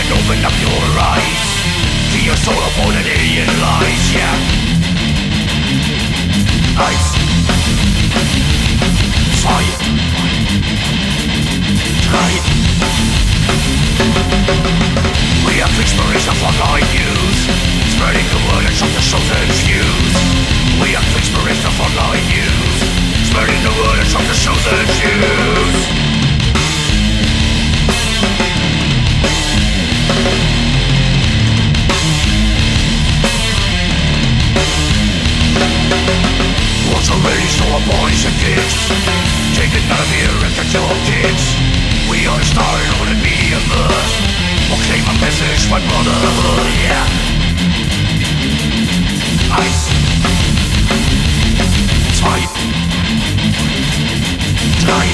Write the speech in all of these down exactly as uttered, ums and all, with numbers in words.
and open up your eyes to your soul upon an alien lies, yeah. Eins, zwei, drei. We have experienced the frontline news, spreading the word and shut the shows and fuse. We have experienced the frontline news, spreading the word and shut the shows and fuse. Once already stole our bodies and dicks, take it out of here and get your kicks. We are starting on the media bus, proclaim a message for brotherhood, yeah. Eins, zwei, drei.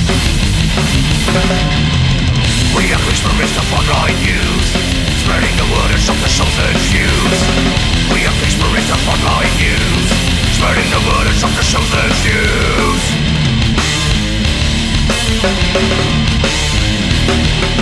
We have experienced the frontline news, spreading the word and shut the shows and fuse. We have experienced the frontline news, spreading the word and shut the shows and fuse.